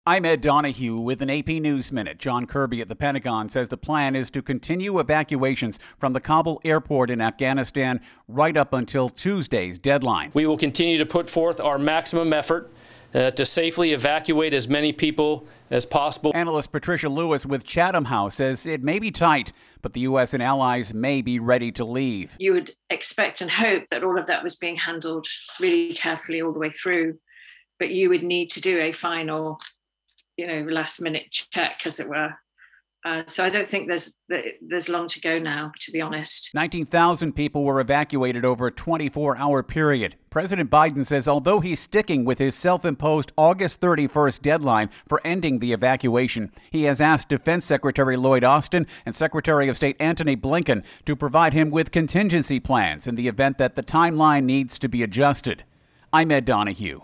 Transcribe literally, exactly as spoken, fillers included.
I'm Ed Donahue with an A P News Minute. John Kirby at the Pentagon says the plan is to continue evacuations from the Kabul airport in Afghanistan right up until Tuesday's deadline. We will continue to put forth our maximum effort uh, to safely evacuate as many people as possible. Analyst Patricia Lewis with Chatham House says it may be tight, but the U S and allies may be ready to leave. You would expect and hope that all of that was being handled really carefully all the way through, but you would need to do a final you know, last minute check, as it were. Uh, so I don't think there's there's long to go now, to be honest. nineteen thousand people were evacuated over a twenty-four hour period. President Biden says although he's sticking with his self-imposed August thirty-first deadline for ending the evacuation, he has asked Defense Secretary Lloyd Austin and Secretary of State Antony Blinken to provide him with contingency plans in the event that the timeline needs to be adjusted. I'm Ed Donahue.